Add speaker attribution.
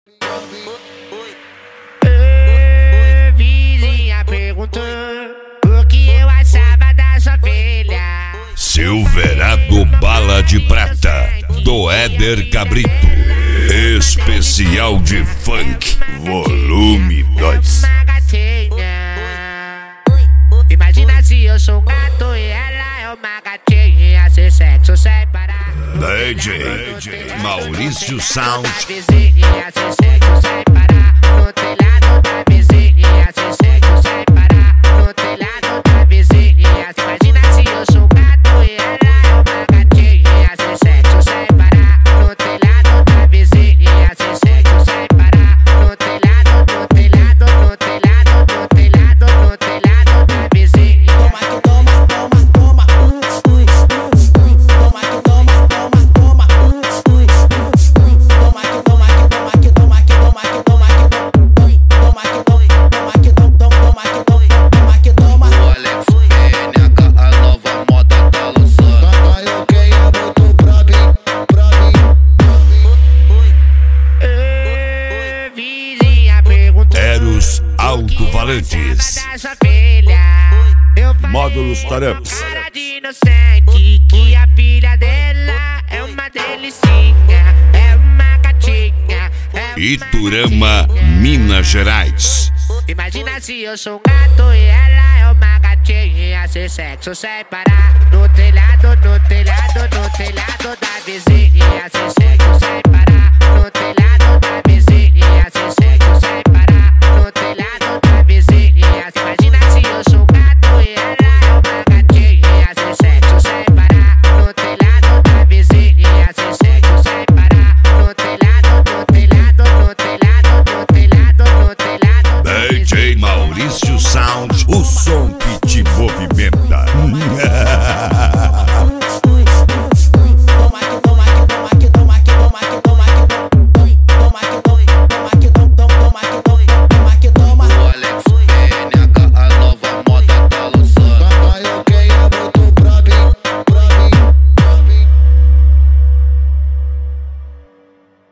Speaker 1: Vizinha perguntou o que eu achava da sua filha.
Speaker 2: Silverado Bala de Prata, do Éder Cabrito. Especial de Funk, volume 2.
Speaker 1: Imagina se eu sou um gato e ela é uma gatinha, ser sexo sem parar.
Speaker 2: DJ Maurício Sound.
Speaker 1: Vizinha, ser sexo sem parar. No telhado da vizinha, ser sexo sem parar. No telhado da vizinha. Imagina se eu sou um gato e ela é uma gatinha, ser sexo sem parar. No telhado da vizinha, ser sexo sem parar. No telhado, no telhado, no telhado, no telhado, no telhado da vizinha.
Speaker 3: Toma que toma, toma, toma, toma que toma, toma, toma, toma que toma, que toma, que toma, que toma, que toma, que toma, que toma.
Speaker 4: O Alex PNH, a nova moda tá lançando.
Speaker 3: Papai, ok, é muito pra mim.
Speaker 1: Vizinha perguntou
Speaker 2: Eros Alto-Valantes.
Speaker 1: da sua filha. Eu falei
Speaker 2: Módulos Taramps.
Speaker 1: cara de inocente que a filha dela é uma delicinha, é uma gatinha,
Speaker 2: Iturama, Minas Gerais.
Speaker 1: Imagina se eu sou um gato e ela é uma gatinha, ser sexo sem parar. No telhado, no telhado, no telhado da vizinha, ser sexo sem parar. No telhado